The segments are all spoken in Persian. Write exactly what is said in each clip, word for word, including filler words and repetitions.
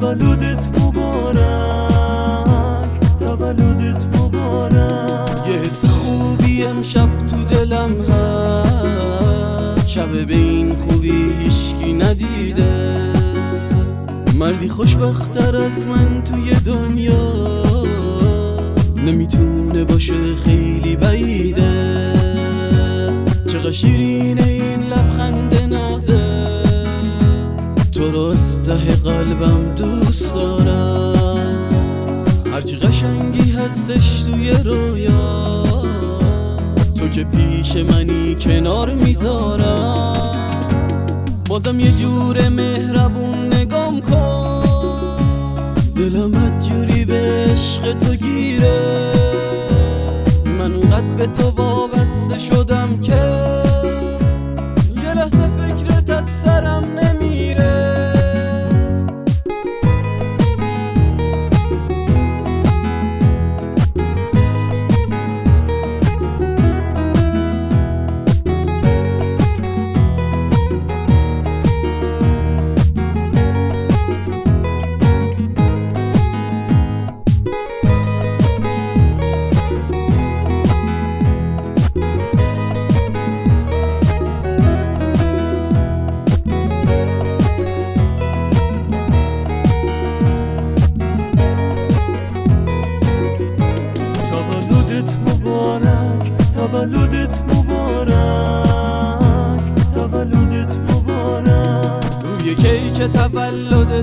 تولدت مبارک، تولدت مبارک. یه حس خوبی امشب تو دلم هست، شب به این خوبی هیچکی ندیده. مردی خوشبخت‌تر از من توی دنیا نمیتونه باشه، خیلی بعیده. چقدر شیرینه این لبخند نازه، تو رو از ته قلبم دوست دارم. هرچی قشنگی هستش توی رویا، تو که پیش منی کنار میذارم. بازم یه جور مهربون نگام کن، دلم بدجوری به عشق تو گیره. من اونقدر به تو وابسته شدم که یه لحظه فکرت از سرم نمیره. تولدت مبارک، تولدت مبارک. روی کیک تولدت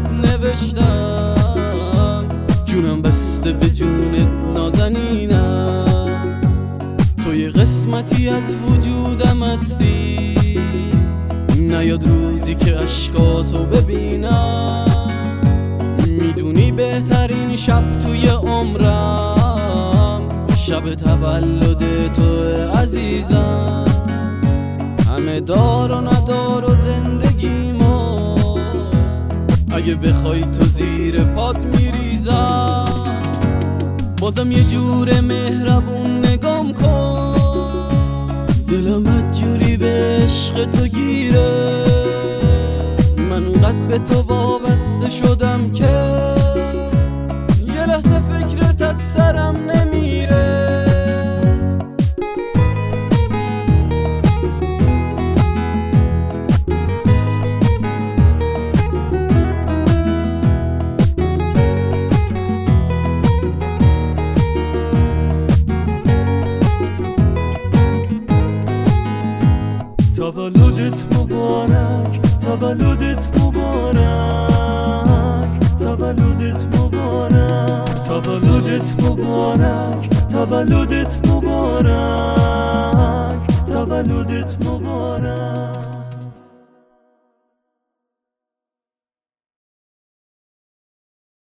نوشتم، جونم بسته به جونت نازنینم. تو یه قسمتی از وجودم هستی، نیاد روزی که عشقاتو ببینم. میدونی بهترین شب توی عمرم شب تولد تو عزیزم. همه دار و ندار و زندگیمو اگه بخوای تو زیر پات میریزم. بازم یه جور مهربون نگام کن، دلم بدجوری به عشق تو گیره. من اونقدر به تو وابسته شدم که یه لحظه فکرت از سرم نمیره. تولدت مبارک، تولدت مبارک، تولدت مبارک. تولدت مبارک، تولدت مبارک، تولدت مبارک.